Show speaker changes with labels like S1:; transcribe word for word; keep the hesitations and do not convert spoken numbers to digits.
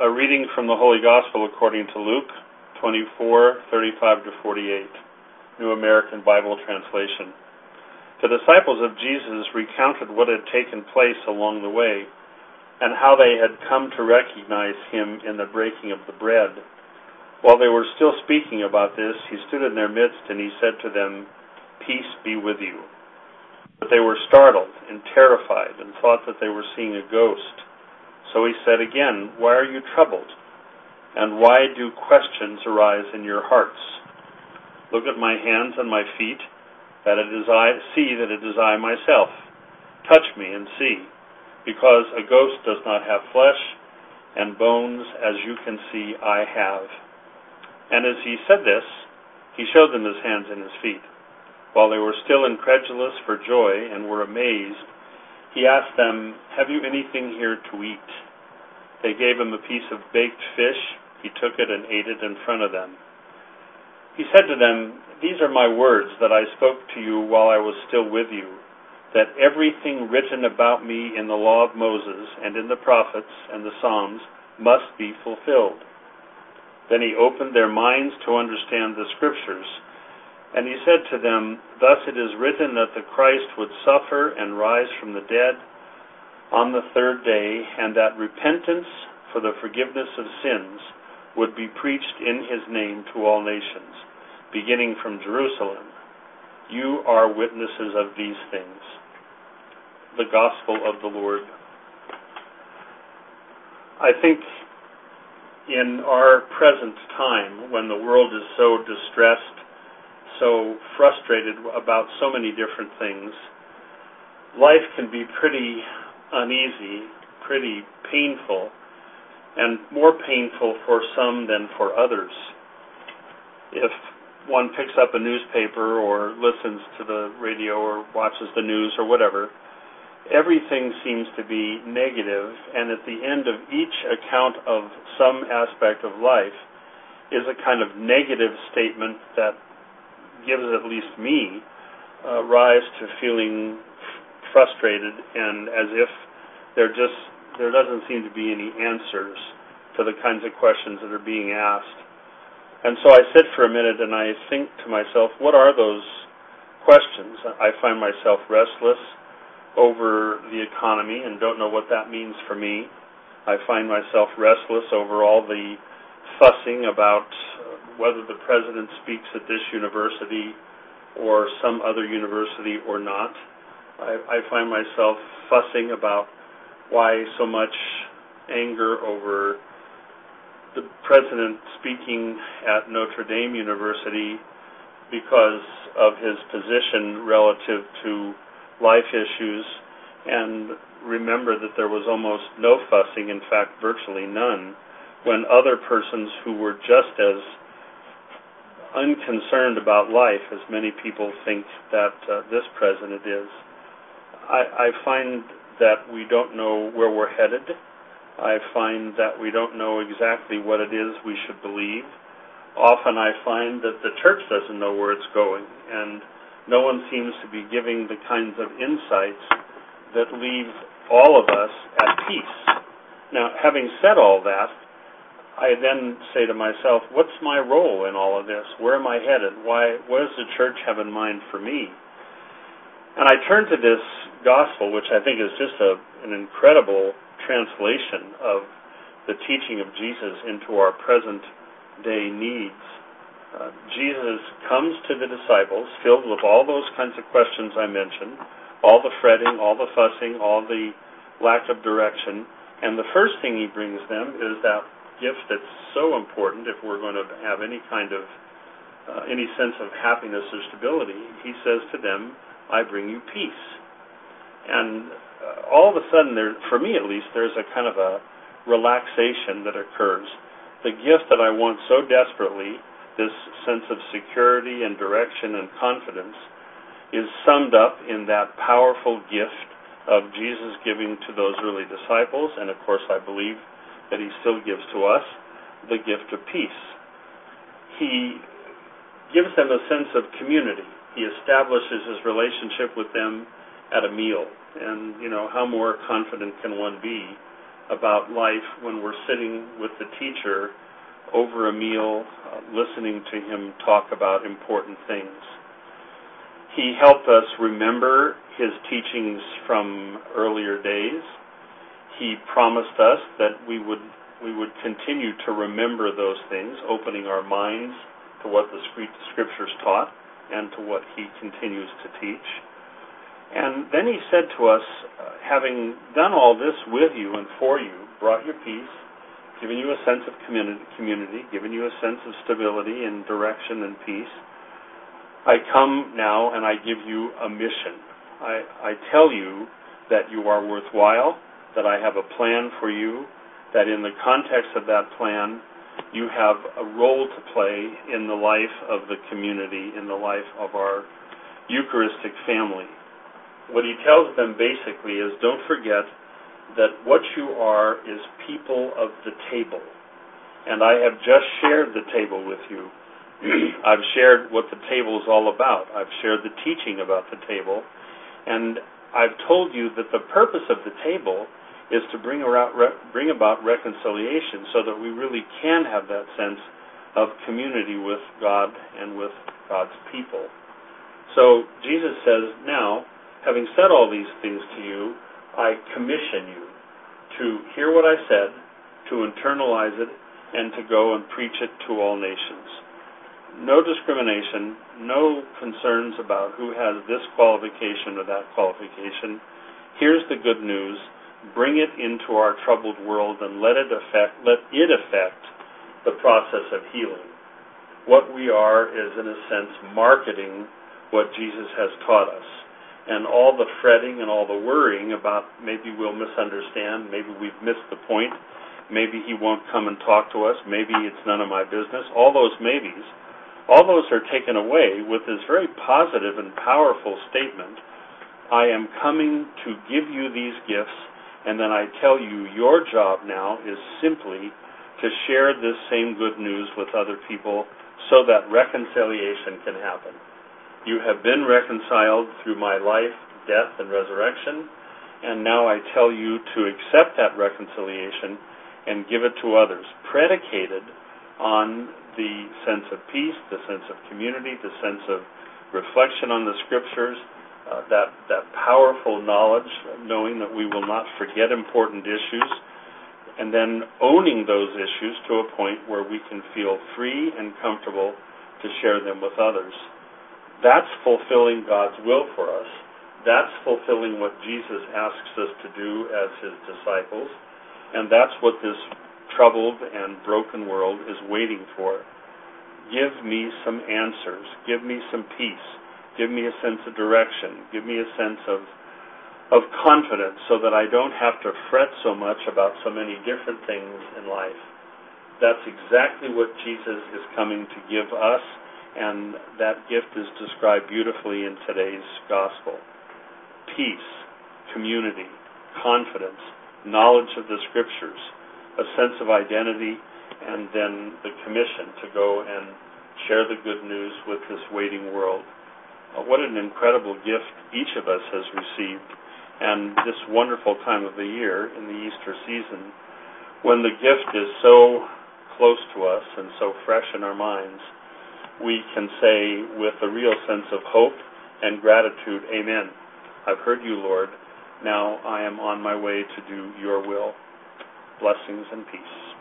S1: A reading from the Holy Gospel according to Luke twenty-four, thirty-five to forty-eight, New American Bible Translation. The disciples of Jesus recounted what had taken place along the way and how they had come to recognize him in the breaking of the bread. While they were still speaking about this, he stood in their midst and he said to them, "Peace be with you." But they were startled and terrified and thought that they were seeing a ghost. So he said again, "Why are you troubled? And why do questions arise in your hearts? Look at my hands and my feet, that it is I, see that it is I myself. Touch me and see, because a ghost does not have flesh and bones, as you can see I have." And as he said this, he showed them his hands and his feet. While they were still incredulous for joy and were amazed, he asked them, "Have you anything here to eat?" They gave him a piece of baked fish. He took it and ate it in front of them. He said to them, "These are my words that I spoke to you while I was still with you, that everything written about me in the law of Moses and in the prophets and the Psalms must be fulfilled." Then he opened their minds to understand the Scriptures, and he said to them, "Thus it is written that the Christ would suffer and rise from the dead on the third day, and that repentance for the forgiveness of sins would be preached in his name to all nations, beginning from Jerusalem. You are witnesses of these things." The Gospel of the Lord. I think in our present time, when the world is so distressed, so frustrated about so many different things, life can be pretty uneasy, pretty painful, and more painful for some than for others. If one picks up a newspaper or listens to the radio or watches the news or whatever, everything seems to be negative, and at the end of each account of some aspect of life is a kind of negative statement that gives at least me uh, rise to feeling frustrated, and as if there just there doesn't seem to be any answers to the kinds of questions that are being asked. And so I sit for a minute and I think to myself, what are those questions? I find myself restless over the economy and don't know what that means for me. I find myself restless over all the fussing about whether the president speaks at this university or some other university or not. I, I find myself fussing about why so much anger over the president speaking at Notre Dame University because of his position relative to life issues, and remember that there was almost no fussing, in fact virtually none, when other persons who were just as unconcerned about life as many people think that uh, this president is. I, I find that we don't know where we're headed. I find that we don't know exactly what it is we should believe. Often I find that the church doesn't know where it's going, and no one seems to be giving the kinds of insights that leave all of us at peace. Now, having said all that, I then say to myself, what's my role in all of this? Where am I headed? Why, what does the church have in mind for me? And I turn to this gospel, which I think is just a, an incredible translation of the teaching of Jesus into our present day needs. Uh, Jesus comes to the disciples filled with all those kinds of questions I mentioned, all the fretting, all the fussing, all the lack of direction, and the first thing he brings them is that gift that's so important if we're going to have any kind of, uh, any sense of happiness or stability. He says to them, "I bring you peace." And uh, all of a sudden, there, for me at least, there's a kind of a relaxation that occurs. The gift that I want so desperately, this sense of security and direction and confidence, is summed up in that powerful gift of Jesus giving to those early disciples, and of course I believe that he still gives to us, the gift of peace. He gives them a sense of community. He establishes his relationship with them at a meal. And, you know, how more confident can one be about life when we're sitting with the teacher over a meal, uh, listening to him talk about important things. He helped us remember his teachings from earlier days. He promised us that we would we would continue to remember those things, opening our minds to what the Scriptures taught and to what he continues to teach. And then he said to us, uh, having done all this with you and for you, brought you peace, given you a sense of community, community, given you a sense of stability and direction and peace, I come now and I give you a mission. I, I tell you that you are worthwhile, that I have a plan for you, that in the context of that plan, you have a role to play in the life of the community, in the life of our Eucharistic family. What he tells them basically is, don't forget that what you are is people of the table. And I have just shared the table with you. I've shared what the table is all about. I've shared the teaching about the table. And I've told you that the purpose of the table is to bring, around, re- bring about reconciliation so that we really can have that sense of community with God and with God's people. So Jesus says, now, having said all these things to you, I commission you to hear what I said, to internalize it, and to go and preach it to all nations. No discrimination, no concerns about who has this qualification or that qualification. Here's the good news. Bring it into our troubled world and let it affect, let it affect the process of healing. What we are is, in a sense, marketing what Jesus has taught us. And all the fretting and all the worrying about maybe we'll misunderstand, maybe we've missed the point, maybe he won't come and talk to us, maybe it's none of my business, all those maybes, all those are taken away with this very positive and powerful statement, I am coming to give you these gifts, and then I tell you your job now is simply to share this same good news with other people so that reconciliation can happen. You have been reconciled through my life, death, and resurrection, and now I tell you to accept that reconciliation and give it to others, predicated on the sense of peace, the sense of community, the sense of reflection on the Scriptures, uh, that, that powerful knowledge, knowing that we will not forget important issues, and then owning those issues to a point where we can feel free and comfortable to share them with others. That's fulfilling God's will for us. That's fulfilling what Jesus asks us to do as his disciples. And that's what this troubled and broken world is waiting for. Give me some answers. Give me some peace. Give me a sense of direction. Give me a sense of of confidence so that I don't have to fret so much about so many different things in life. That's exactly what Jesus is coming to give us, and that gift is described beautifully in today's gospel. Peace, community, confidence, knowledge of the Scriptures, a sense of identity, and then the commission to go and share the good news with this waiting world. Uh, what an incredible gift each of us has received, and this wonderful time of the year in the Easter season, when the gift is so close to us and so fresh in our minds, we can say with a real sense of hope and gratitude, Amen. I've heard you, Lord. Now I am on my way to do your will. Blessings and peace.